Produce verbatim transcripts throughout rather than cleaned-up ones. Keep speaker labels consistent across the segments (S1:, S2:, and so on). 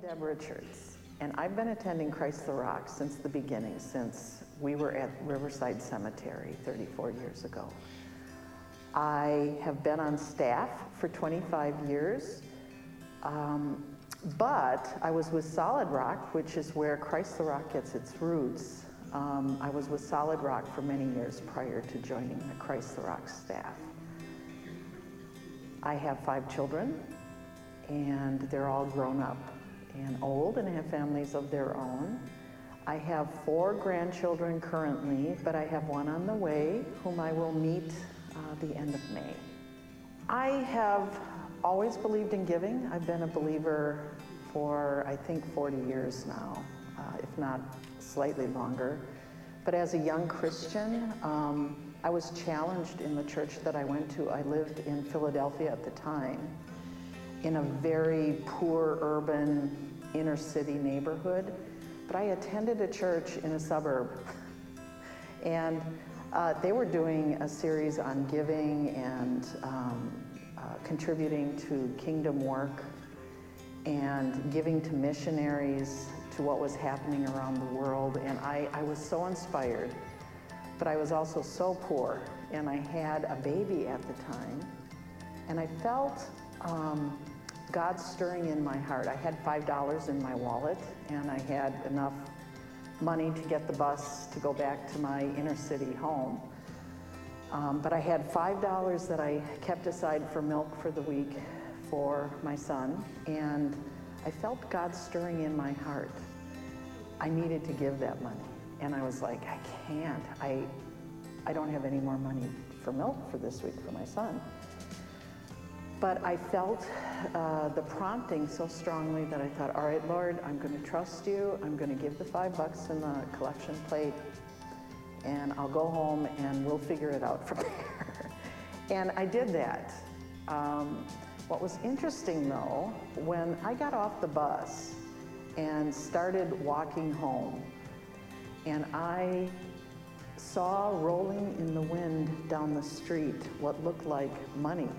S1: Deb Richards, and I've been attending Christ the Rock since the beginning, since we were at Riverside Cemetery thirty-four years ago. I have been on staff for twenty-five years, um, but I was with Solid Rock, which is where Christ the Rock gets its roots. Um, I was with Solid Rock for many years prior to joining the Christ the Rock staff. I have five children, and they're all grown up and old and have families of their own. I have four grandchildren currently, but I have one on the way whom I will meet uh, the end of May. I have always believed in giving. I've been a believer for, I think, forty years now, uh, if not slightly longer. But as a young Christian, um, I was challenged in the church that I went to. I lived in Philadelphia at the time, in a very poor urban inner city neighborhood, but I attended a church in a suburb, and uh, they were doing a series on giving and um, uh, contributing to kingdom work and giving to missionaries, to what was happening around the world, and I, I was so inspired, but I was also so poor, and I had a baby at the time, and I felt um, God stirring in my heart. I had five dollars in my wallet, and I had enough money to get the bus to go back to my inner city home. Um, but I had five dollars that I kept aside for milk for the week for my son, and I felt God stirring in my heart. I needed to give that money, and I was like, I can't. I, I don't have any more money for milk for this week for my son. But I felt uh, the prompting so strongly that I thought, all right, Lord, I'm going to trust you. I'm going to give the five bucks in the collection plate, and I'll go home and we'll figure it out from there. And I did that. Um, what was interesting, though, when I got off the bus and started walking home, and I saw rolling in the wind down the street what looked like money.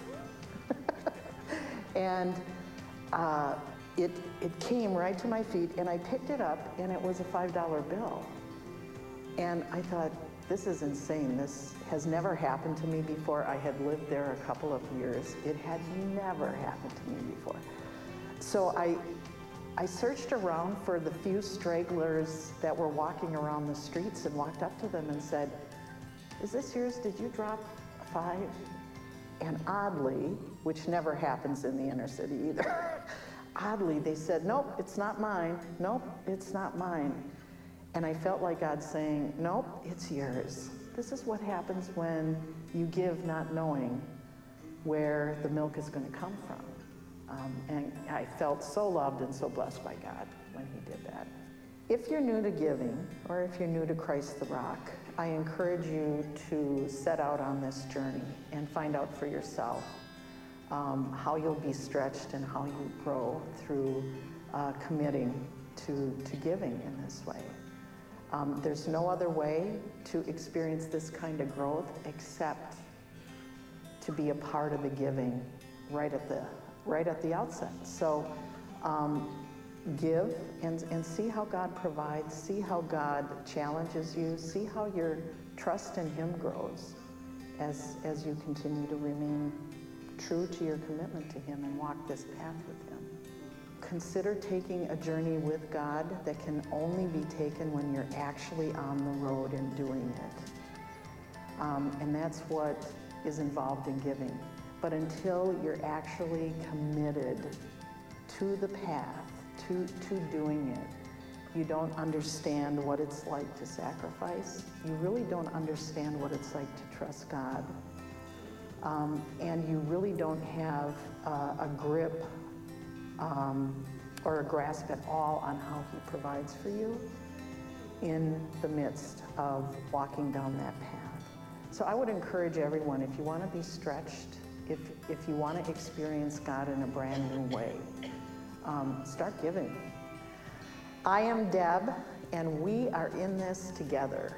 S1: And uh, it, it came right to my feet, and I picked it up, and it was a five dollar bill. And I thought, this is insane. This has never happened to me before. I had lived there a couple of years. It had never happened to me before. So I, I searched around for the few stragglers that were walking around the streets and walked up to them and said, is this yours? Did you drop a five? And oddly, which never happens in the inner city either, oddly they said, nope, it's not mine. Nope, it's not mine. And I felt like God saying, nope, it's yours. This is what happens when you give not knowing where the milk is going to come from. Um, and I felt so loved and so blessed by God when he did that. If you're new to giving, or if you're new to Christ the Rock, I encourage you to set out on this journey and find out for yourself um, how you'll be stretched and how you grow through uh, committing to, to giving in this way. Um, there's no other way to experience this kind of growth except to be a part of the giving right at the, right at the outset. So um, give and, and see how God provides, see how God challenges you, see how your trust in him grows as, as you continue to remain true to your commitment to him and walk this path with him. Consider taking a journey with God that can only be taken when you're actually on the road and doing it. Um, and that's what is involved in giving. But until you're actually committed to the path, to, to doing it, you don't understand what it's like to sacrifice. You really don't understand what it's like to trust God. Um, and you really don't have uh, a grip um, or a grasp at all on how he provides for you in the midst of walking down that path. So I would encourage everyone, if you want to be stretched, if, if you want to experience God in a brand new way, um, start giving. I am Deb, and we are in this together.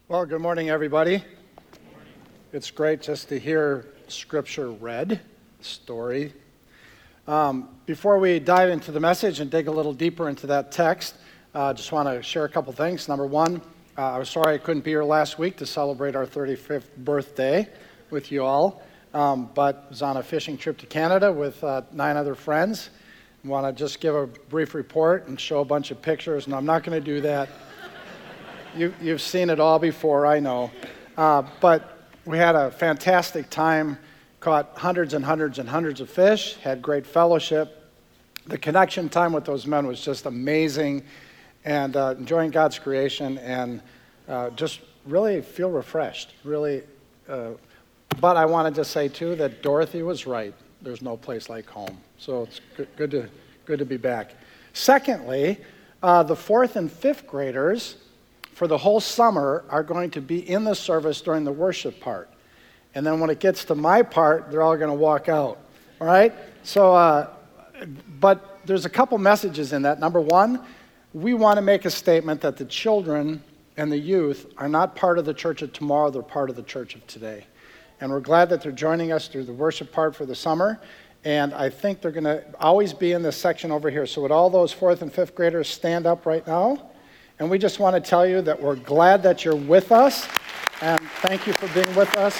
S2: Well, good morning, everybody. It's great just to hear Scripture read, story. Um, before we dive into the message and dig a little deeper into that text, I uh, just want to share a couple things. Number one, uh, I was sorry I couldn't be here last week to celebrate our thirty-fifth birthday with you all, um, but was on a fishing trip to Canada with uh, nine other friends. I want to just give a brief report and show a bunch of pictures, and I'm not going to do that. You, you've seen it all before, I know. Uh, but we had a fantastic time, caught hundreds and hundreds and hundreds of fish, had great fellowship. The connection time with those men was just amazing, and uh, enjoying God's creation, and uh, just really feel refreshed, really. Uh, but I wanted to say, too, that Dorothy was right. There's no place like home. So it's good, good, to, good to be back. Secondly, uh, the fourth and fifth graders for the whole summer are going to be in the service during the worship part. And then when it gets to my part, they're all going to walk out. All right? So, uh, but there's a couple messages in that. Number one, we want to make a statement that the children and the youth are not part of the church of tomorrow, they're part of the church of today. And we're glad that they're joining us through the worship part for the summer. And I think they're going to always be in this section over here. So would all those fourth and fifth graders stand up right now? And we just want to tell you that we're glad that you're with us, and thank you for being with us.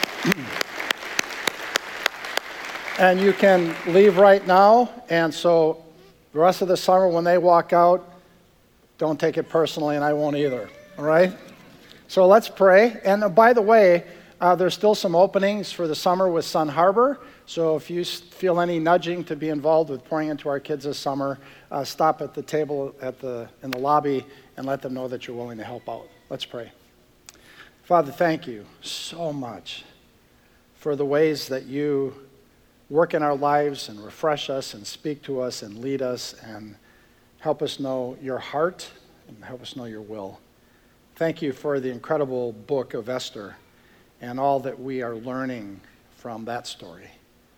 S2: And you can leave right now, and so the rest of the summer when they walk out, don't take it personally, and I won't either, all right? So let's pray. And uh, by the way, uh, there's still some openings for the summer with Sun Harbor, so if you feel any nudging to be involved with pouring into our kids this summer, uh, stop at the table at the in the lobby and let them know that you're willing to help out. Let's pray. Father, thank you so much for the ways that you work in our lives and refresh us and speak to us and lead us and help us know your heart and help us know your will. Thank you for the incredible book of Esther and all that we are learning from that story,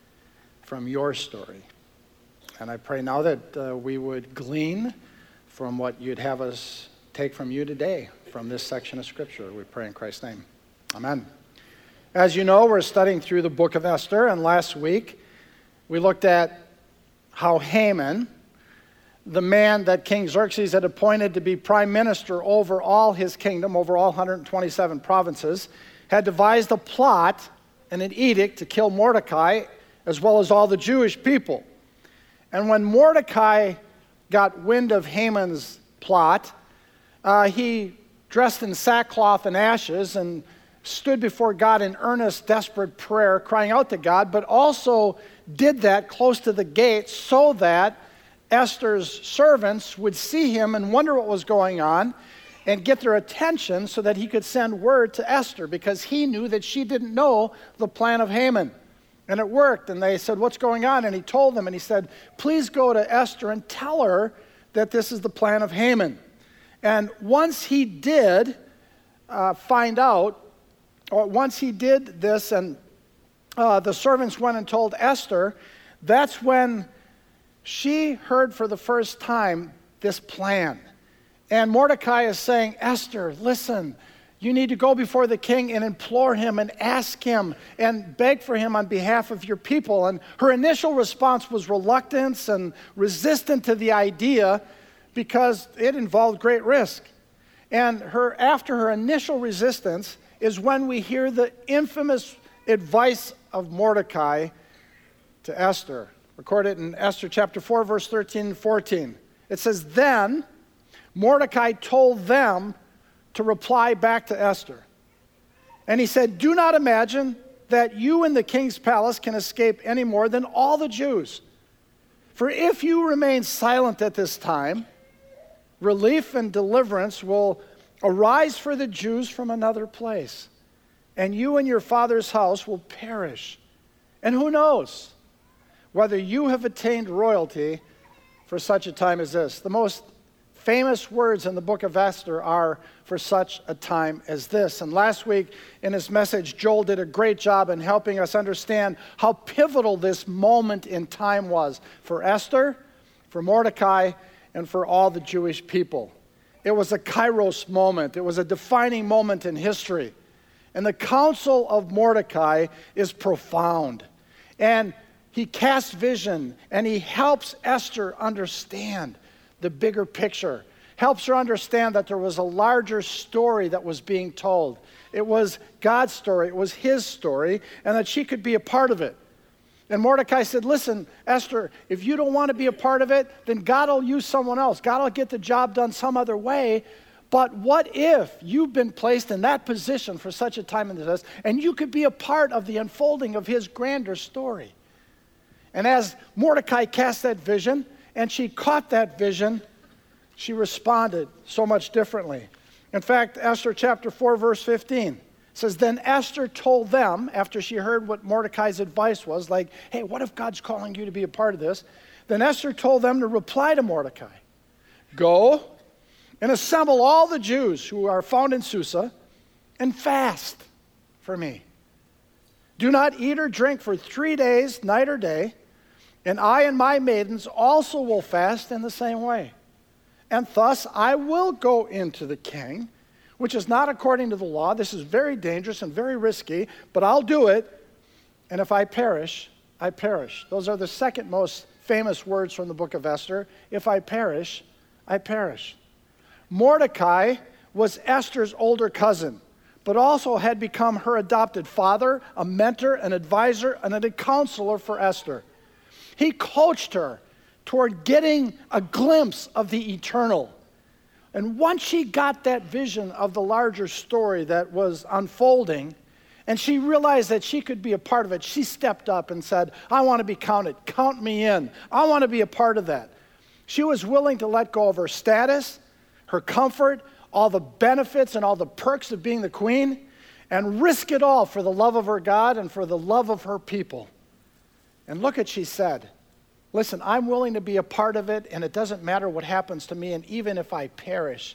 S2: from your story. And I pray now that uh, we would glean from what you'd have us take from you today, from this section of Scripture. We pray in Christ's name. Amen. As you know, we're studying through the book of Esther, and last week we looked at how Haman, the man that King Xerxes had appointed to be prime minister over all his kingdom, over all one hundred twenty-seven provinces, had devised a plot and an edict to kill Mordecai as well as all the Jewish people. And when Mordecai got wind of Haman's plot, uh, he dressed in sackcloth and ashes and stood before God in earnest, desperate prayer, crying out to God, but also did that close to the gate so that Esther's servants would see him and wonder what was going on and get their attention so that he could send word to Esther, because he knew that she didn't know the plan of Haman. And it worked, and they said, what's going on? And he told them, and he said, please go to Esther and tell her that this is the plan of Haman. And once he did uh, find out, or once he did this, and uh, the servants went and told Esther, that's when she heard for the first time this plan. And Mordecai is saying, Esther, listen, you need to go before the king and implore him and ask him and beg for him on behalf of your people. And her initial response was reluctance and resistant to the idea because it involved great risk. And her after her initial resistance is when we hear the infamous advice of Mordecai to Esther. Recorded in Esther chapter four, verse thirteen and fourteen. It says, then Mordecai told them to reply back to Esther. And he said, do not imagine that you in the king's palace can escape any more than all the Jews. For if you remain silent at this time, relief and deliverance will arise for the Jews from another place, and you and your father's house will perish. And who knows whether you have attained royalty for such a time as this. The most famous words in the book of Esther are, for such a time as this. And last week in his message, Joel did a great job in helping us understand how pivotal this moment in time was for Esther, for Mordecai, and for all the Jewish people. It was a kairos moment. It was a defining moment in history. And the counsel of Mordecai is profound. And he casts vision, and he helps Esther understand the bigger picture. Helps her understand that there was a larger story that was being told. It was God's story. It was his story, and that she could be a part of it. And Mordecai said, listen, Esther, if you don't want to be a part of it, then God will use someone else. God will get the job done some other way. But what if you've been placed in that position for such a time as this, and you could be a part of the unfolding of his grander story? And as Mordecai cast that vision, and she caught that vision, she responded so much differently. In fact, Esther chapter four, verse fifteen says, then Esther told them, after she heard what Mordecai's advice was, like, hey, what if God's calling you to be a part of this? Then Esther told them to reply to Mordecai, go and assemble all the Jews who are found in Susa and fast for me. Do not eat or drink for three days, night or day, and I and my maidens also will fast in the same way. And thus I will go into the king, which is not according to the law. This is very dangerous and very risky, but I'll do it. And if I perish, I perish. Those are the second most famous words from the book of Esther. If I perish, I perish. Mordecai was Esther's older cousin, but also had become her adopted father, a mentor, an advisor, and a counselor for Esther. He coached her toward getting a glimpse of the eternal. And once she got that vision of the larger story that was unfolding, and she realized that she could be a part of it, she stepped up and said, I want to be counted. Count me in. I want to be a part of that. She was willing to let go of her status, her comfort, all the benefits and all the perks of being the queen, and risk it all for the love of her God and for the love of her people. And look what she said. Listen, I'm willing to be a part of it, and it doesn't matter what happens to me, and even if I perish,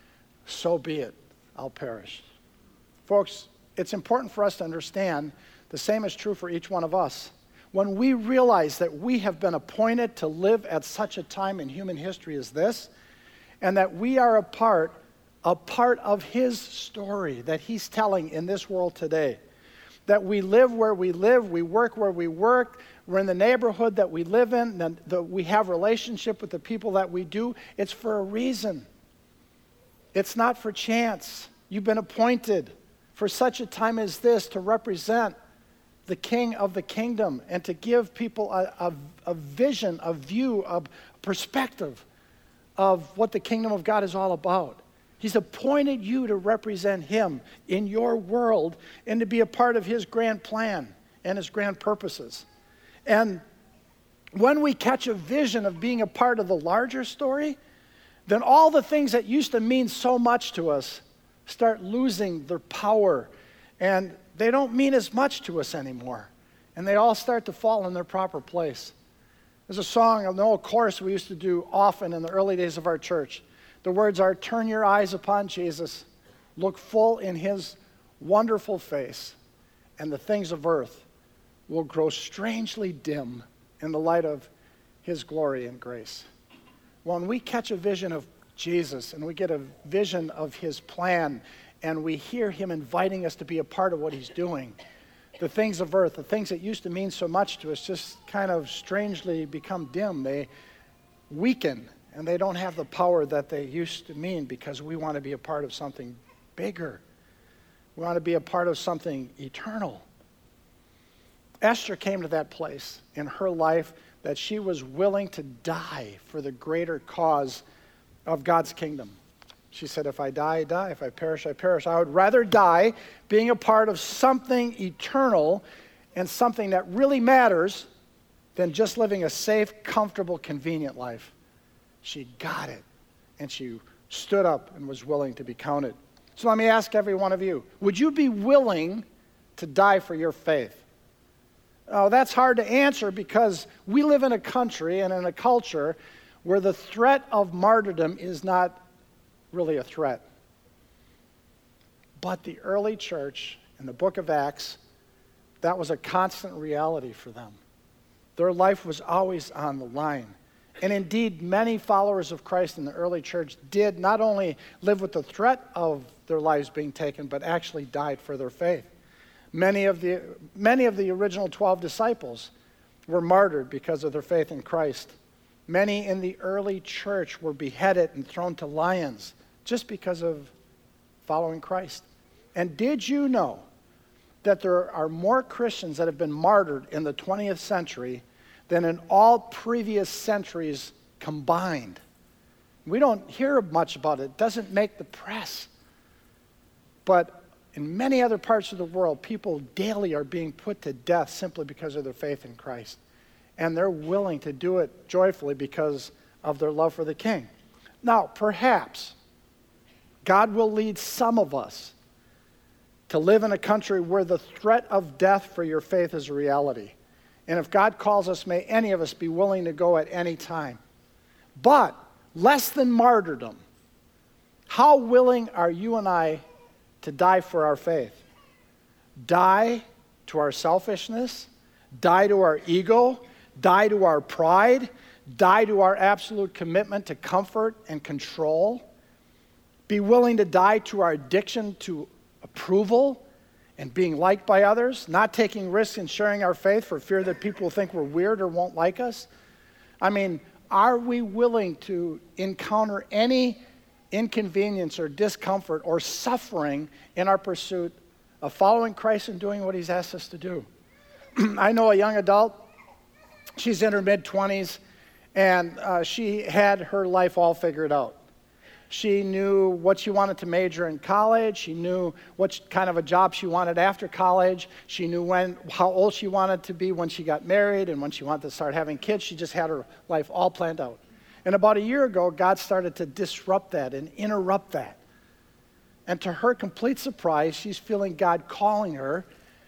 S2: so be it. I'll perish. Folks, it's important for us to understand the same is true for each one of us. When we realize that we have been appointed to live at such a time in human history as this, and that we are a part, a part of his story that he's telling in this world today, that we live where we live, we work where we work, we're in the neighborhood that we live in, and that we have relationship with the people that we do. It's for a reason. It's not for chance. You've been appointed for such a time as this to represent the King of the kingdom and to give people a, a, a vision, a view, a perspective of what the kingdom of God is all about. He's appointed you to represent him in your world and to be a part of his grand plan and his grand purposes. And when we catch a vision of being a part of the larger story, then all the things that used to mean so much to us start losing their power, and they don't mean as much to us anymore. And they all start to fall in their proper place. There's a song, an old chorus we used to do often in the early days of our church. The words are, turn your eyes upon Jesus, look full in his wonderful face, and the things of earth will grow strangely dim in the light of his glory and grace. When we catch a vision of Jesus and we get a vision of his plan and we hear him inviting us to be a part of what he's doing, the things of earth, the things that used to mean so much to us just kind of strangely become dim. They weaken and they don't have the power that they used to mean because we want to be a part of something bigger. We want to be a part of something eternal. Esther came to that place in her life that she was willing to die for the greater cause of God's kingdom. She said, if I die, I die. If I perish, I perish. I would rather die being a part of something eternal and something that really matters than just living a safe, comfortable, convenient life. She got it, and she stood up and was willing to be counted. So let me ask every one of you, would you be willing to die for your faith? Oh, that's hard to answer because we live in a country and in a culture where the threat of martyrdom is not really a threat. But the early church in the book of Acts, that was a constant reality for them. Their life was always on the line. And indeed, many followers of Christ in the early church did not only live with the threat of their lives being taken, but actually died for their faith. Many of the, many of the original twelve disciples were martyred because of their faith in Christ. Many in the early church were beheaded and thrown to lions just because of following Christ. And did you know that there are more Christians that have been martyred in the twentieth century than in all previous centuries combined? We don't hear much about it. It doesn't make the press. But in many other parts of the world, people daily are being put to death simply because of their faith in Christ. And they're willing to do it joyfully because of their love for the King. Now, perhaps God will lead some of us to live in a country where the threat of death for your faith is a reality. And if God calls us, may any of us be willing to go at any time. But less than martyrdom, how willing are you and I to die for our faith? Die to our selfishness, die to our ego, die to our pride, die to our absolute commitment to comfort and control, be willing to die to our addiction to approval and being liked by others, not taking risks in sharing our faith for fear that people will think we're weird or won't like us? I mean, are we willing to encounter any inconvenience or discomfort or suffering in our pursuit of following Christ and doing what he's asked us to do? I know a young adult, she's in her mid-twenties, and uh, she had her life all figured out. She knew what she wanted to major in college. She knew what kind of a job she wanted after college. She knew when, how old she wanted to be when she got married and when she wanted to start having kids. She just had her life all planned out. And about a year ago, God started to disrupt that and interrupt that. And to her complete surprise, she's feeling God calling her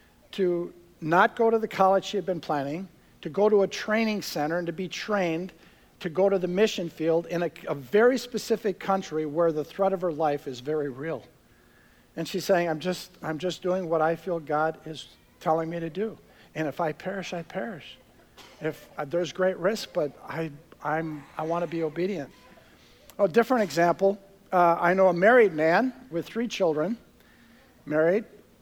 S2: to not go to the college she had been planning, to go to a training center and to be trained to go to the mission field in a, a very specific country where the threat of her life is very real. And she's saying, I'm just, I'm just doing what I feel God is telling me to do. And if I perish, I perish. If uh, there's great risk, but I, I'm, I want to be obedient. A different example, uh, I know a married man with three children, married,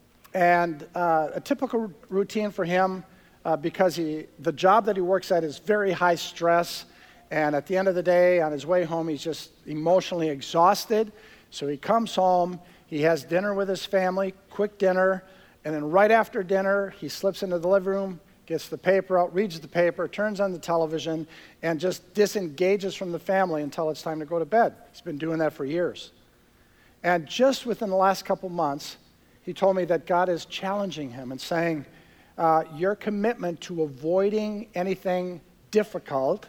S2: and uh, a typical routine for him, uh, because he, the job that he works at is very high stress. And at the end of the day, on his way home, he's just emotionally exhausted. So he comes home, he has dinner with his family, quick dinner, and then right after dinner, he slips into the living room, gets the paper out, reads the paper, turns on the television, and just disengages from the family until it's time to go to bed. He's been doing that for years. And just within the last couple months, he told me that God is challenging him and saying, uh, your commitment to avoiding anything difficult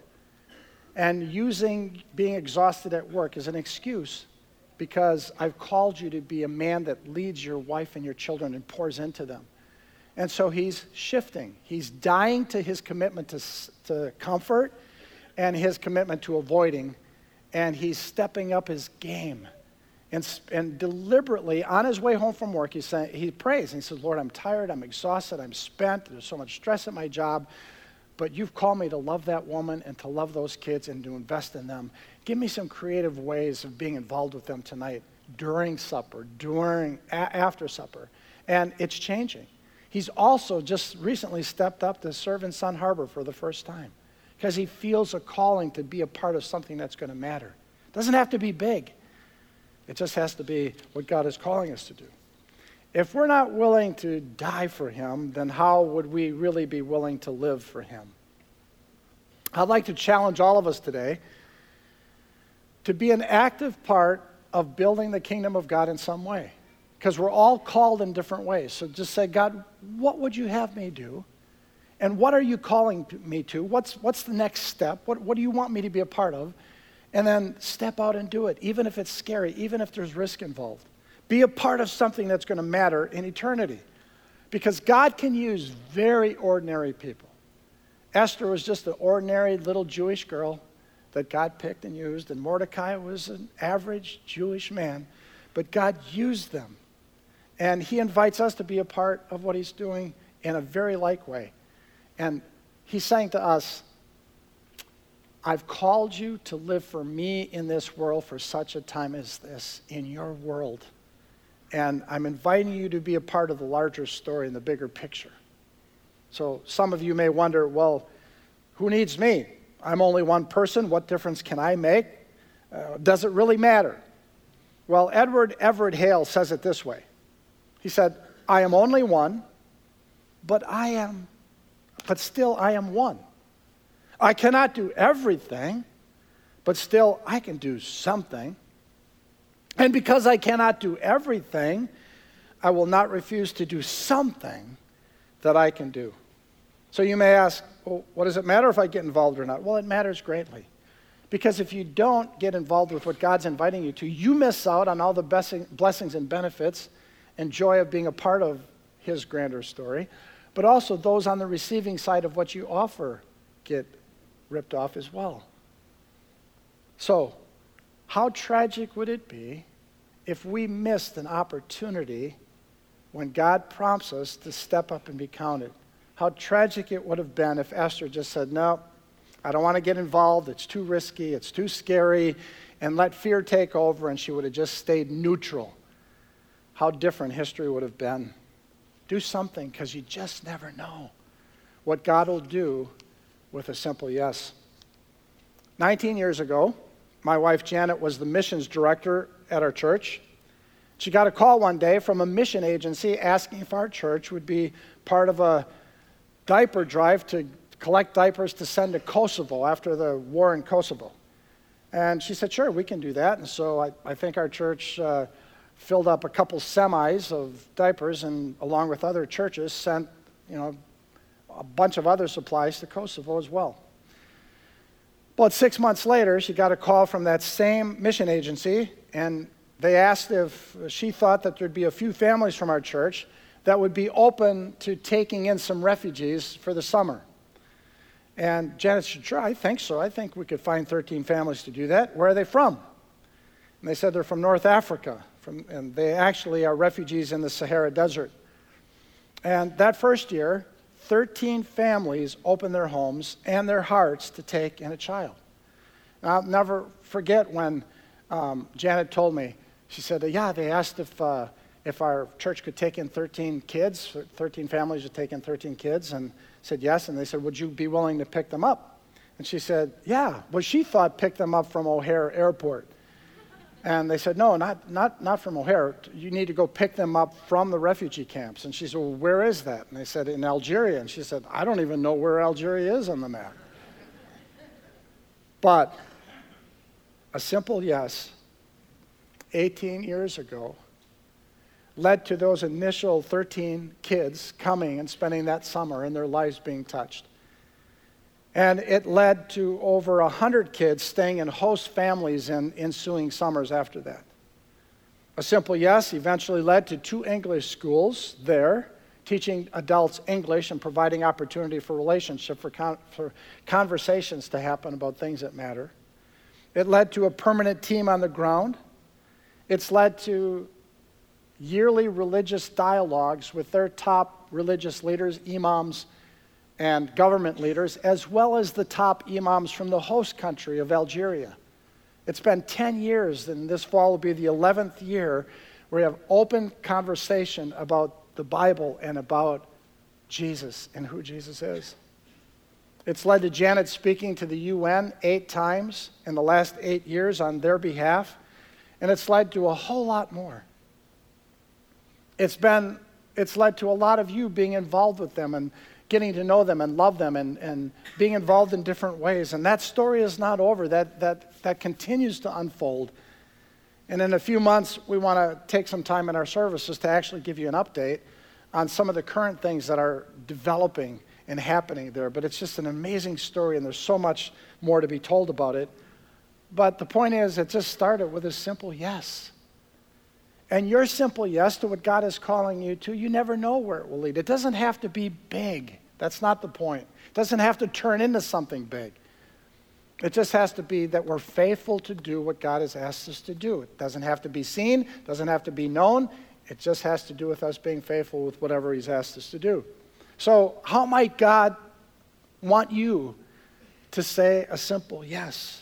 S2: and using being exhausted at work as an excuse, because I've called you to be a man that leads your wife and your children and pours into them. And so he's shifting. He's dying to his commitment to, to comfort and his commitment to avoiding, and he's stepping up his game. And, and deliberately, on his way home from work, he's saying, he prays, and he says, Lord, I'm tired, I'm exhausted, I'm spent, there's so much stress at my job, but you've called me to love that woman and to love those kids and to invest in them. Give me some creative ways of being involved with them tonight, during supper, during, a- after supper. And it's changing. He's also just recently stepped up to serve in Sun Harbor for the first time because he feels a calling to be a part of something that's going to matter. It doesn't have to be big. It just has to be what God is calling us to do. If we're not willing to die for him, then how would we really be willing to live for him? I'd like to challenge all of us today to be an active part of building the kingdom of God in some way, because we're all called in different ways. So just say, God, what would you have me do? And what are you calling me to? What's, what's the next step? What, what do you want me to be a part of? And then step out and do it, even if it's scary, even if there's risk involved. Be a part of something that's going to matter in eternity, because God can use very ordinary people. Esther was just an ordinary little Jewish girl that God picked and used, and Mordecai was an average Jewish man, but God used them. And he invites us to be a part of what he's doing in a very like way. And he's saying to us, I've called you to live for me in this world for such a time as this, in your world. And I'm inviting you to be a part of the larger story and the bigger picture. So some of you may wonder, well, who needs me? I'm only one person. What difference can I make? Uh, does it really matter? Well, Edward Everett Hale says it this way. He said, I am only one, but I am, but still I am one. I cannot do everything, but still I can do something. And because I cannot do everything, I will not refuse to do something that I can do. So you may ask, well, what does it matter if I get involved or not? Well, it matters greatly. Because if you don't get involved with what God's inviting you to, you miss out on all the blessings and benefits and joy of being a part of his grander story, but also those on the receiving side of what you offer get ripped off as well. So, how tragic would it be if we missed an opportunity when God prompts us to step up and be counted? How tragic it would have been if Esther just said, no, I don't want to get involved, it's too risky, it's too scary, and let fear take over, and she would have just stayed neutral. How different history would have been. Do something, because you just never know what God will do with a simple yes. nineteen years ago, my wife Janet was the missions director at our church. She got a call one day from a mission agency asking if our church would be part of a diaper drive to collect diapers to send to Kosovo after the war in Kosovo. And she said, sure, we can do that. And so I, I think our church uh, filled up a couple semis of diapers and along with other churches sent, you know, a bunch of other supplies to Kosovo as well. About six months later, she got a call from that same mission agency, and they asked if she thought that there'd be a few families from our church that would be open to taking in some refugees for the summer. And Janet said, sure, I think so. I think we could find thirteen families to do that. Where are they from? And they said they're from North Africa, from, and they actually are refugees in the Sahara Desert. And that first year, thirteen families opened their homes and their hearts to take in a child. And I'll never forget when um, Janet told me, she said, yeah, they asked if uh, if our church could take in thirteen kids, thirteen families would take in thirteen kids, and said yes, and they said, would you be willing to pick them up? And she said, yeah. Well, she thought pick them up from O'Hare Airport. And they said, no, not, not, not from O'Hare. You need to go pick them up from the refugee camps. And she said, well, where is that? And they said, in Algeria. And she said, I don't even know where Algeria is on the map. But a simple yes, eighteen years ago, led to those initial thirteen kids coming and spending that summer and their lives being touched. And it led to over one hundred kids staying in host families in ensuing summers after that. A simple yes eventually led to two English schools there, teaching adults English and providing opportunity for relationship, for, con- for conversations to happen about things that matter. It led to a permanent team on the ground. It's led to yearly religious dialogues with their top religious leaders, imams, and government leaders, as well as the top imams from the host country of Algeria. It's been ten years, and this fall will be the eleventh year where we have open conversation about the Bible and about Jesus and who Jesus is. It's led to Janet speaking to the U N eight times in the last eight years on their behalf, and it's led to a whole lot more. It's been, it's led to a lot of you being involved with them and getting to know them and love them and, and being involved in different ways. And that story is not over. That, that, that continues to unfold. And in a few months, we want to take some time in our services to actually give you an update on some of the current things that are developing and happening there. But it's just an amazing story, and there's so much more to be told about it. But the point is, it just started with a simple yes. And your simple yes to what God is calling you to, you never know where it will lead. It doesn't have to be big. That's not the point. It doesn't have to turn into something big. It just has to be that we're faithful to do what God has asked us to do. It doesn't have to be seen, doesn't have to be known. It just has to do with us being faithful with whatever he's asked us to do. So how might God want you to say a simple yes?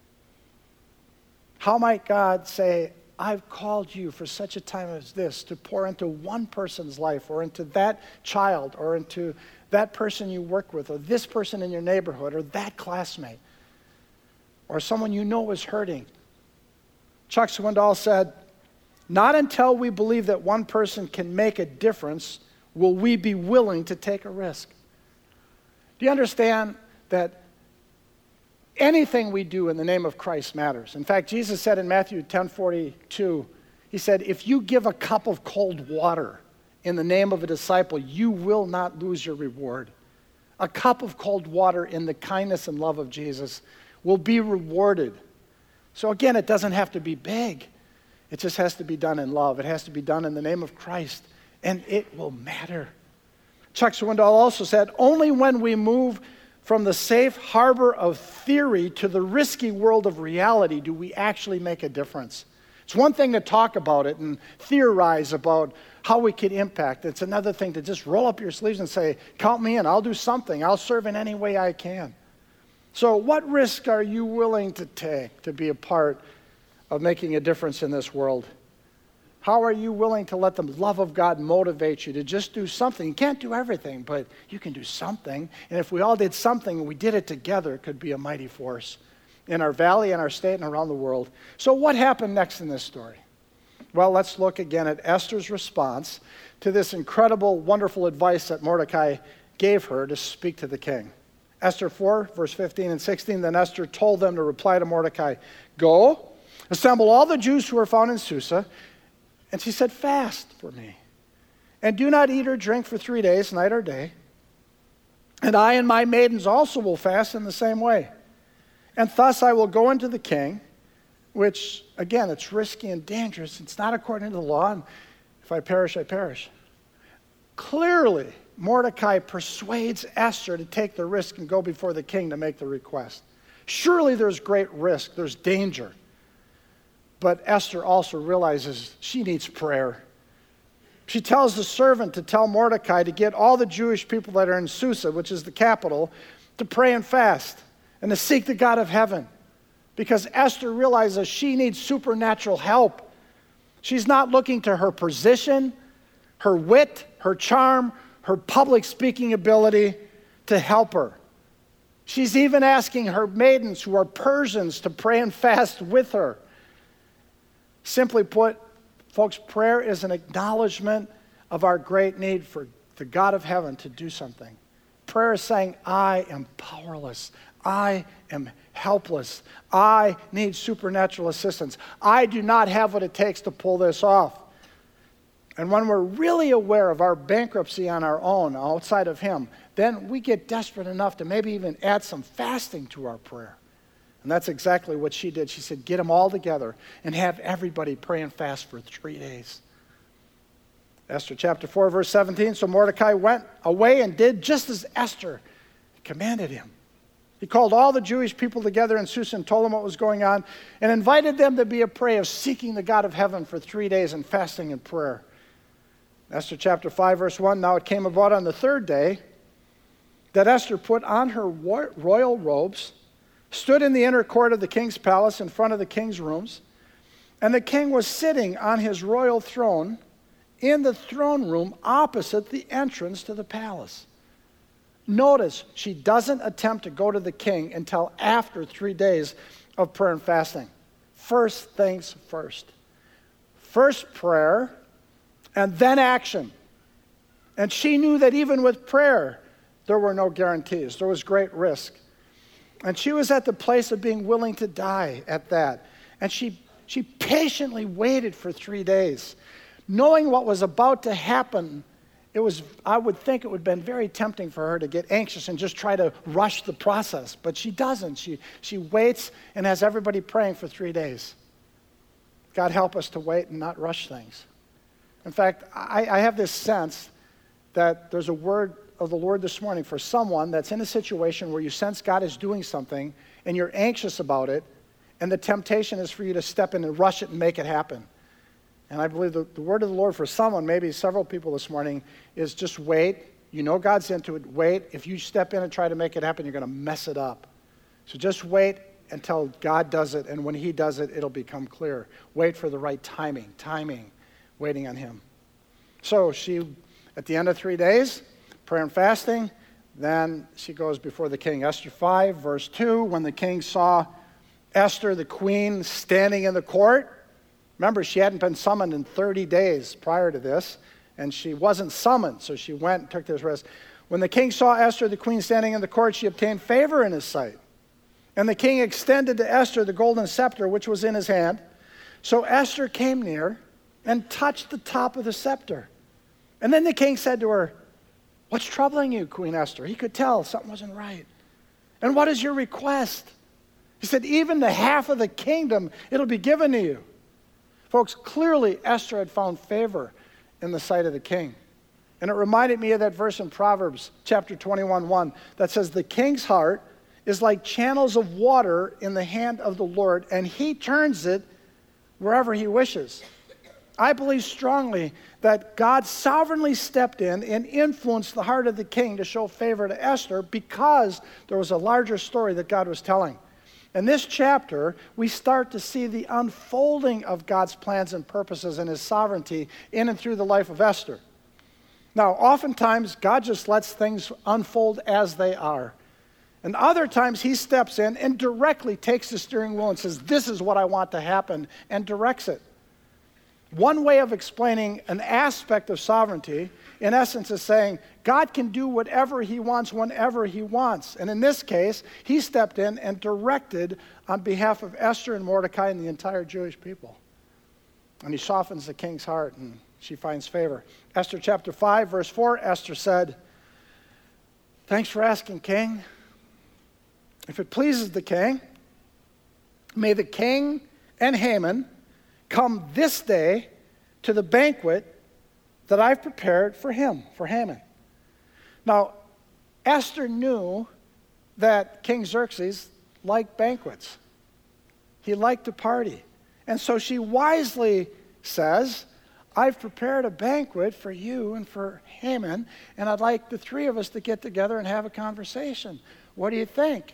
S2: How might God say, I've called you for such a time as this to pour into one person's life, or into that child, or into that person you work with, or this person in your neighborhood, or that classmate, or someone you know is hurting? Chuck Swindoll said, not until we believe that one person can make a difference will we be willing to take a risk. Do you understand that anything we do in the name of Christ matters? In fact, Jesus said in Matthew ten forty-two, he said, if you give a cup of cold water in the name of a disciple, you will not lose your reward. A cup of cold water in the kindness and love of Jesus will be rewarded. So again, it doesn't have to be big. It just has to be done in love. It has to be done in the name of Christ, and it will matter. Chuck Swindoll also said, only when we move from the safe harbor of theory to the risky world of reality do we actually make a difference. It's one thing to talk about it and theorize about how we could impact. It's another thing to just roll up your sleeves and say, count me in, I'll do something. I'll serve in any way I can. So what risk are you willing to take to be a part of making a difference in this world? How are you willing to let the love of God motivate you to just do something? You can't do everything, but you can do something. And if we all did something and we did it together, it could be a mighty force in our valley, in our state, and around the world. So what happened next in this story? Well, let's look again at Esther's response to this incredible, wonderful advice that Mordecai gave her to speak to the king. Esther four, verse fifteen and sixteen, then Esther told them to reply to Mordecai, go, assemble all the Jews who are found in Susa. And she said, fast for me, and do not eat or drink for three days, night or day. And I and my maidens also will fast in the same way. And thus I will go into the king, which, again, it's risky and dangerous. It's not according to the law, and if I perish, I perish. Clearly, Mordecai persuades Esther to take the risk and go before the king to make the request. Surely there's great risk, there's danger. But Esther also realizes she needs prayer. She tells the servant to tell Mordecai to get all the Jewish people that are in Susa, which is the capital, to pray and fast and to seek the God of heaven. Because Esther realizes she needs supernatural help. She's not looking to her position, her wit, her charm, her public speaking ability to help her. She's even asking her maidens, who are Persians, to pray and fast with her. Simply put, folks, prayer is an acknowledgement of our great need for the God of heaven to do something. Prayer is saying, I am powerless. I am helpless. I need supernatural assistance. I do not have what it takes to pull this off. And when we're really aware of our bankruptcy on our own, outside of Him, then we get desperate enough to maybe even add some fasting to our prayer. And that's exactly what she did. She said, get them all together and have everybody pray and fast for three days. Esther chapter four, verse seventeen, so Mordecai went away and did just as Esther commanded him. He called all the Jewish people together in Susa and told them what was going on and invited them to be a prey of seeking the God of heaven for three days and fasting and prayer. Esther chapter five, verse one, now it came about on the third day that Esther put on her royal robes, stood in the inner court of the king's palace in front of the king's rooms, and the king was sitting on his royal throne in the throne room opposite the entrance to the palace. Notice, she doesn't attempt to go to the king until after three days of prayer and fasting. First things first. First prayer, and then action. And she knew that even with prayer, there were no guarantees. There was great risk. And she was at the place of being willing to die at that. And she, she patiently waited for three days. Knowing what was about to happen, it was, I would think it would have been very tempting for her to get anxious and just try to rush the process. But she doesn't. She, she waits and has everybody praying for three days. God help us to wait and not rush things. In fact, I, I have this sense that there's a word of the Lord this morning for someone that's in a situation where you sense God is doing something and you're anxious about it, and the temptation is for you to step in and rush it and make it happen. And I believe the, the word of the Lord for someone, maybe several people this morning, is just wait. You know God's into it. Wait. If you step in and try to make it happen, you're going to mess it up. So just wait until God does it, and when he does it, it'll become clear. Wait for the right timing, timing, waiting on him. So she, at the end of three days, prayer and fasting, then she goes before the king. Esther five, verse two, when the king saw Esther, the queen, standing in the court. Remember, she hadn't been summoned in thirty days prior to this, and she wasn't summoned, so she went and took this rest. When the king saw Esther, the queen, standing in the court, she obtained favor in his sight. And the king extended to Esther the golden scepter which was in his hand. So Esther came near and touched the top of the scepter. And then the king said to her, "What's troubling you, Queen Esther?" He could tell something wasn't right. "And what is your request?" He said, "Even the half of the kingdom, it'll be given to you." Folks, clearly Esther had found favor in the sight of the king. And it reminded me of that verse in Proverbs chapter twenty-one, one that says, "The king's heart is like channels of water in the hand of the Lord, and he turns it wherever he wishes." I believe strongly that God sovereignly stepped in and influenced the heart of the king to show favor to Esther because there was a larger story that God was telling. In this chapter, we start to see the unfolding of God's plans and purposes and his sovereignty in and through the life of Esther. Now, oftentimes, God just lets things unfold as they are. And other times, he steps in and directly takes the steering wheel and says, "This is what I want to happen," and directs it. One way of explaining an aspect of sovereignty, in essence, is saying God can do whatever he wants whenever he wants. And in this case, he stepped in and directed on behalf of Esther and Mordecai and the entire Jewish people. And he softens the king's heart, and she finds favor. Esther chapter five, verse four, Esther said, "Thanks for asking, king. If it pleases the king, may the king and Haman come this day to the banquet that I've prepared for him," for Haman. Now, Esther knew that King Xerxes liked banquets. He liked to party. And so she wisely says, "I've prepared a banquet for you and for Haman, and I'd like the three of us to get together and have a conversation. What do you think?"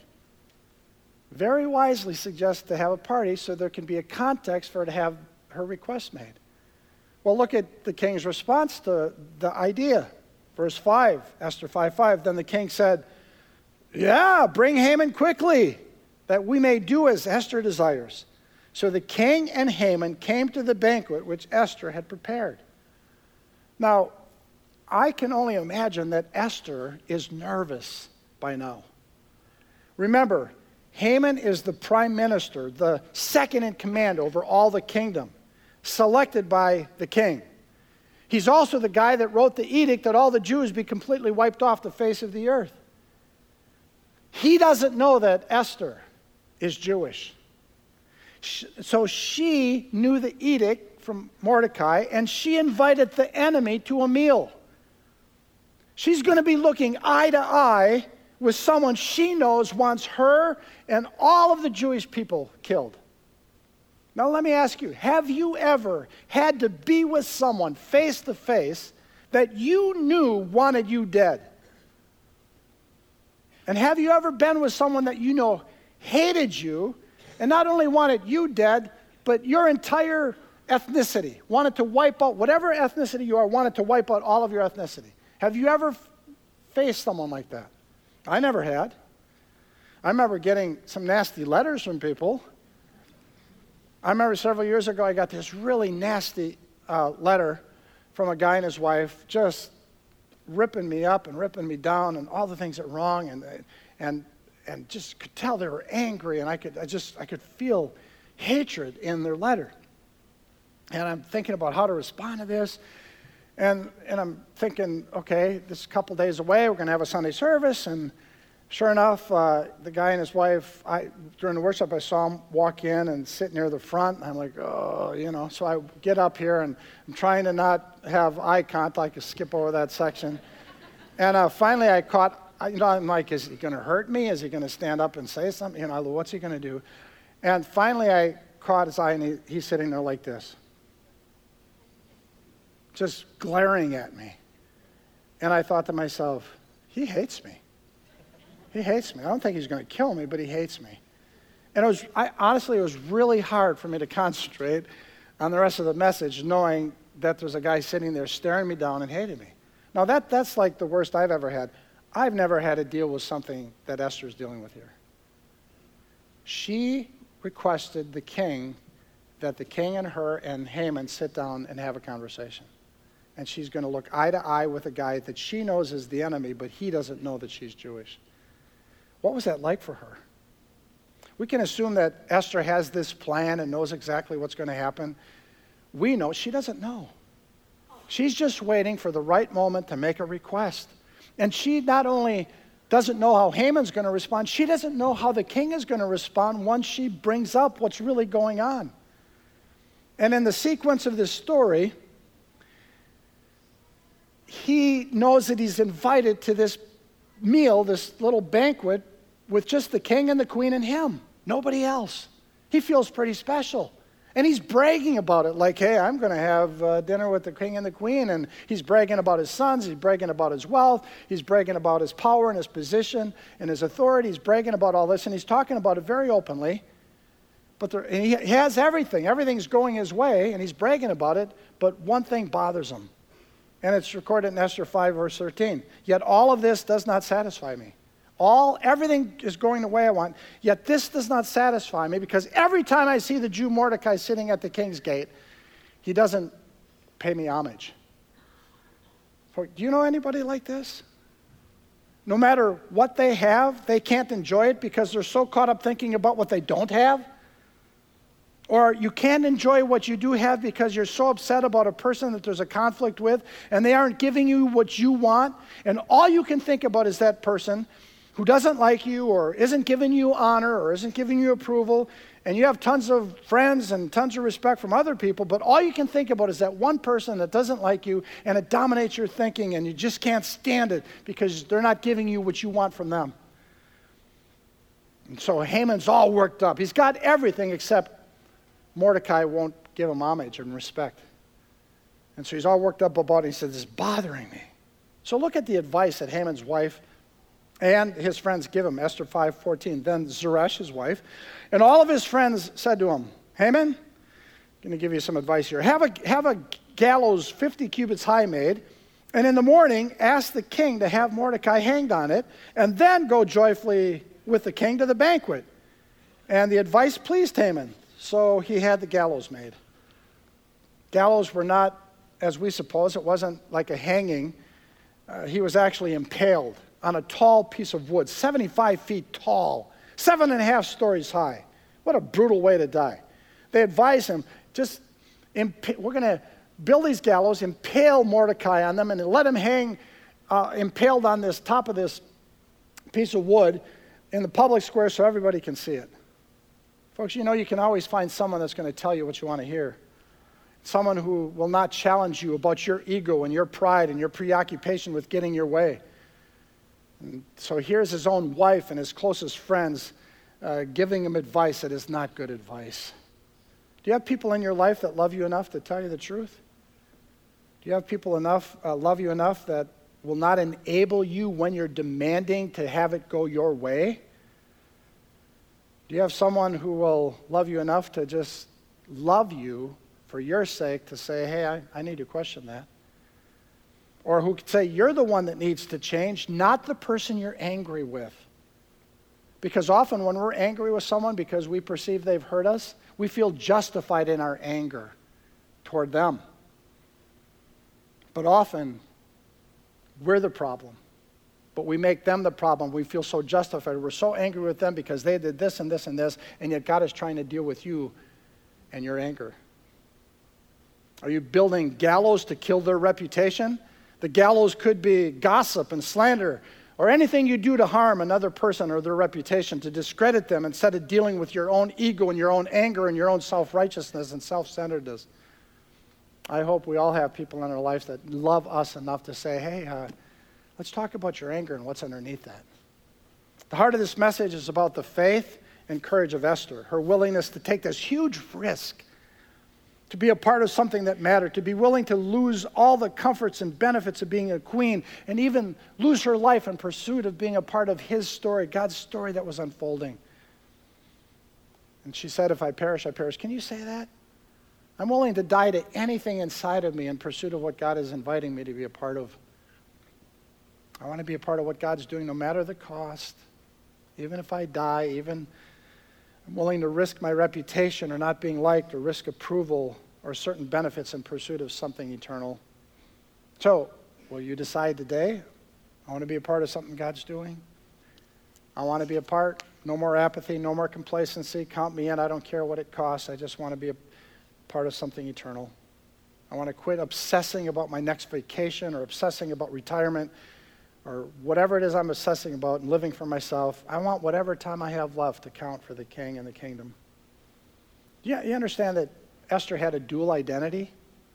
S2: Very wisely suggests to have a party so there can be a context for her to have her request made. Well, look at the king's response to the idea. Verse five, Esther five five, then the king said, "Yeah, bring Haman quickly, that we may do as Esther desires." So the king and Haman came to the banquet which Esther had prepared. Now, I can only imagine that Esther is nervous by now. Remember, Haman is the prime minister, the second in command over all the kingdom, selected by the king. He's also the guy that wrote the edict that all the Jews be completely wiped off the face of the earth. He doesn't know that Esther is Jewish. So she knew the edict from Mordecai, and she invited the enemy to a meal. She's going to be looking eye to eye with someone she knows wants her and all of the Jewish people killed. Now let me ask you, have you ever had to be with someone face to face that you knew wanted you dead? And have you ever been with someone that you know hated you and not only wanted you dead, but your entire ethnicity, wanted to wipe out, whatever ethnicity you are, wanted to wipe out all of your ethnicity? Have you ever f- faced someone like that? I never had. I remember getting some nasty letters from people. I remember several years ago I got this really nasty uh, letter from a guy and his wife just ripping me up and ripping me down and all the things that were wrong, and and and just could tell they were angry, and I could I just I could feel hatred in their letter. And I'm thinking about how to respond to this. And and I'm thinking, okay, this is a couple days away. We're going to have a Sunday service. And sure enough, uh, the guy and his wife, I, during the worship, I saw him walk in and sit near the front. And I'm like, oh, you know. So I get up here, and I'm trying to not have eye contact. I skip over that section. And uh, finally, I caught, you know, I'm like, is he going to hurt me? Is he going to stand up and say something? You know, what's he going to do? And finally, I caught his eye, and he, he's sitting there like this, just glaring at me. And I thought to myself, he hates me. He hates me. I don't think he's going to kill me, but he hates me. And it was, I, honestly, it was really hard for me to concentrate on the rest of the message, knowing that there's a guy sitting there staring me down and hating me. Now, that, that's like the worst I've ever had. I've never had to deal with something that Esther's dealing with here. She requested the king, that the king and her and Haman sit down and have a conversation. And she's going to look eye to eye with a guy that she knows is the enemy, but he doesn't know that she's Jewish. What was that like for her? We can assume that Esther has this plan and knows exactly what's going to happen. We know she doesn't know. She's just waiting for the right moment to make a request. And she not only doesn't know how Haman's going to respond, she doesn't know how the king is going to respond once she brings up what's really going on. And in the sequence of this story, he knows that he's invited to this meal, this little banquet, with just the king and the queen and him, nobody else. He feels pretty special. And he's bragging about it, like, hey, I'm going to have uh, dinner with the king and the queen. And he's bragging about his sons. He's bragging about his wealth. He's bragging about his power and his position and his authority. He's bragging about all this. And he's talking about it very openly. But there, and he has everything. Everything's going his way, and he's bragging about it. But one thing bothers him. And it's recorded in Esther five, verse thirteen. Yet all of this does not satisfy me. All, everything is going the way I want, yet this does not satisfy me, because every time I see the Jew Mordecai sitting at the king's gate, he doesn't pay me homage. Do you know anybody like this? No matter what they have, they can't enjoy it because they're so caught up thinking about what they don't have? Or you can't enjoy what you do have because you're so upset about a person that there's a conflict with, and they aren't giving you what you want, and all you can think about is that person who doesn't like you or isn't giving you honor or isn't giving you approval, and you have tons of friends and tons of respect from other people, but all you can think about is that one person that doesn't like you, and it dominates your thinking, and you just can't stand it because they're not giving you what you want from them. And so Haman's all worked up. He's got everything except Mordecai won't give him homage and respect. And so he's all worked up about it. He says, this is bothering me. So look at the advice that Haman's wife and his friends give him. Esther five fourteen. Then Zeresh, his wife, and all of his friends said to him, Haman, I'm going to give you some advice here. Have a, have a gallows fifty cubits high made, and in the morning ask the king to have Mordecai hanged on it, and then go joyfully with the king to the banquet. And the advice pleased Haman, so he had the gallows made. Gallows were not, as we suppose, it wasn't like a hanging. Uh, he was actually impaled on a tall piece of wood, seventy-five feet tall, seven and a half stories high. What a brutal way to die. They advise him, just, imp- we're going to build these gallows, impale Mordecai on them, and let him hang uh, impaled on this top of this piece of wood in the public square so everybody can see it. Folks, you know you can always find someone that's going to tell you what you want to hear. Someone who will not challenge you about your ego and your pride and your preoccupation with getting your way. And so here's his own wife and his closest friends uh, giving him advice that is not good advice. Do you have people in your life that love you enough to tell you the truth? Do you have people enough, uh, love you enough that will not enable you when you're demanding to have it go your way? Do you have someone who will love you enough to just love you for your sake to say, hey, I, I need to question that? Or who could say, you're the one that needs to change, not the person you're angry with. Because often when we're angry with someone because we perceive they've hurt us, we feel justified in our anger toward them. But often, we're the problem. But we make them the problem. We feel so justified. We're so angry with them because they did this and this and this, and yet God is trying to deal with you and your anger. Are you building gallows to kill their reputation? The gallows could be gossip and slander, or anything you do to harm another person or their reputation, to discredit them instead of dealing with your own ego and your own anger and your own self-righteousness and self-centeredness. I hope we all have people in our lives that love us enough to say, hey, uh, let's talk about your anger and what's underneath that. The heart of this message is about the faith and courage of Esther, her willingness to take this huge risk to be a part of something that mattered, to be willing to lose all the comforts and benefits of being a queen, and even lose her life in pursuit of being a part of his story, God's story that was unfolding. And she said, if I perish, I perish. Can you say that? I'm willing to die to anything inside of me in pursuit of what God is inviting me to be a part of. I want to be a part of what God's doing no matter the cost. Even if I die, even I'm willing to risk my reputation or not being liked or risk approval or certain benefits in pursuit of something eternal. So, will you decide today, I want to be a part of something God's doing? I want to be a part. No more apathy, no more complacency. Count me in. I don't care what it costs. I just want to be a part of something eternal. I want to quit obsessing about my next vacation or obsessing about retirement or whatever it is I'm obsessing about and living for myself. I want whatever time I have left to count for the king and the kingdom. Yeah, you understand that Esther had a dual identity?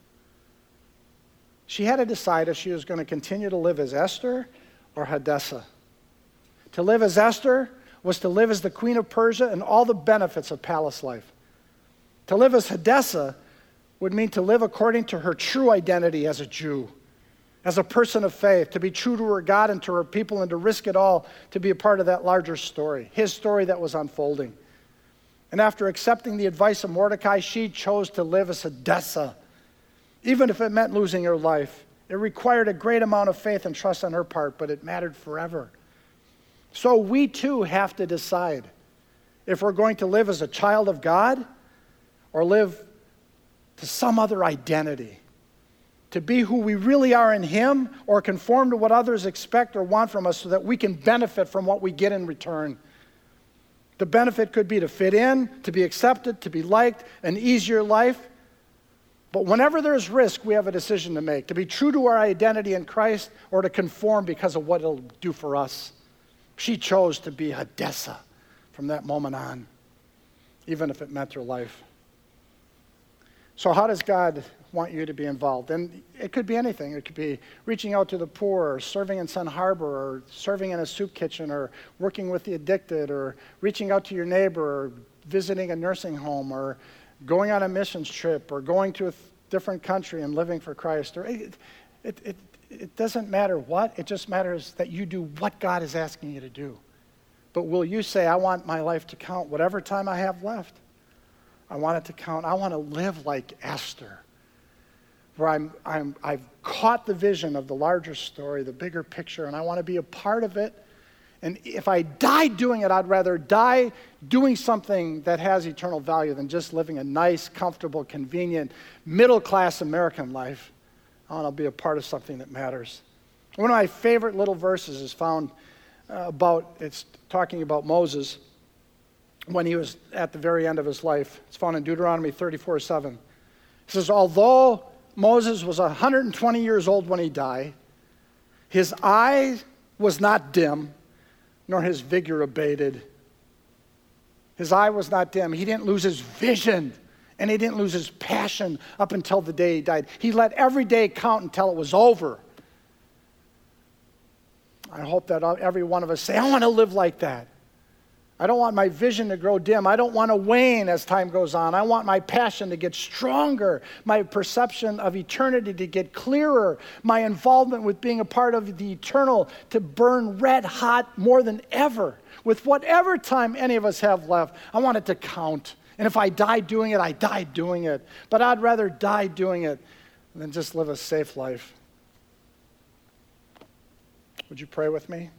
S2: She had to decide if she was going to continue to live as Esther or Hadassah. To live as Esther was to live as the queen of Persia and all the benefits of palace life. To live as Hadassah would mean to live according to her true identity as a Jew, as a person of faith, to be true to her God and to her people and to risk it all to be a part of that larger story, his story that was unfolding. And after accepting the advice of Mordecai, she chose to live as Hadassah, even if it meant losing her life. It required a great amount of faith and trust on her part, but it mattered forever. So we too have to decide if we're going to live as a child of God or live to some other identity, to be who we really are in him or conform to what others expect or want from us so that we can benefit from what we get in return. The benefit could be to fit in, to be accepted, to be liked, an easier life. But whenever there's risk, we have a decision to make, to be true to our identity in Christ or to conform because of what it'll do for us. She chose to be Hadassah from that moment on, even if it meant her life. So how does God want you to be involved? And it could be anything. It could be reaching out to the poor, or serving in Sun Harbor, or serving in a soup kitchen, or working with the addicted, or reaching out to your neighbor, or visiting a nursing home, or going on a missions trip, or going to a different country and living for Christ. Or it, it, it, it doesn't matter what. It just matters that you do what God is asking you to do. But will you say, I want my life to count whatever time I have left? I want it to count. I want to live like Esther, where I'm, I'm, I've caught the vision of the larger story, the bigger picture, and I want to be a part of it. And if I die doing it, I'd rather die doing something that has eternal value than just living a nice, comfortable, convenient, middle-class American life. I want to be a part of something that matters. One of my favorite little verses is found uh, about, it's talking about Moses when he was at the very end of his life. It's found in Deuteronomy thirty-four seven. It says, although Moses was one hundred twenty years old when he died, his eye was not dim, nor his vigor abated. His eye was not dim. He didn't lose his vision, and he didn't lose his passion up until the day he died. He let every day count until it was over. I hope that every one of us say, I want to live like that. I don't want my vision to grow dim. I don't want to wane as time goes on. I want my passion to get stronger, my perception of eternity to get clearer, my involvement with being a part of the eternal to burn red hot more than ever. With whatever time any of us have left, I want it to count. And if I die doing it, I die doing it. But I'd rather die doing it than just live a safe life. Would you pray with me?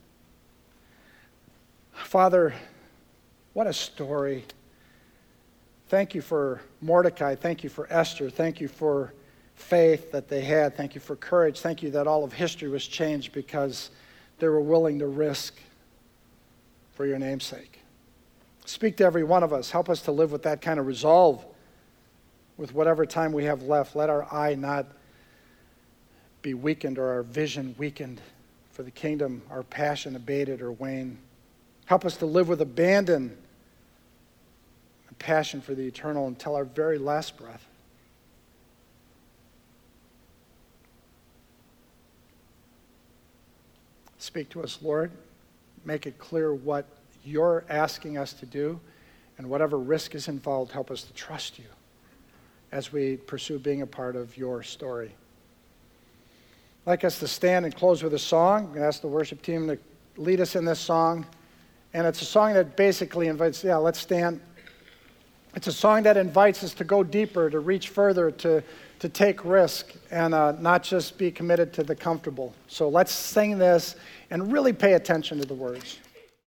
S2: Father, what a story. Thank you for Mordecai. Thank you for Esther. Thank you for faith that they had. Thank you for courage. Thank you that all of history was changed because they were willing to risk for your name's sake. Speak to every one of us. Help us to live with that kind of resolve with whatever time we have left. Let our eye not be weakened or our vision weakened for the kingdom, our passion abated or waned. Help us to live with abandon and passion for the eternal until our very last breath. Speak to us, Lord. Make it clear what you're asking us to do, and whatever risk is involved, help us to trust you as we pursue being a part of your story. I'd like us to stand and close with a song. I'm going to ask the worship team to lead us in this song. And it's a song that basically invites, yeah, let's stand. It's a song that invites us to go deeper, to reach further, to, to take risk, and uh, not just be committed to the comfortable. So let's sing this and really pay attention to the words.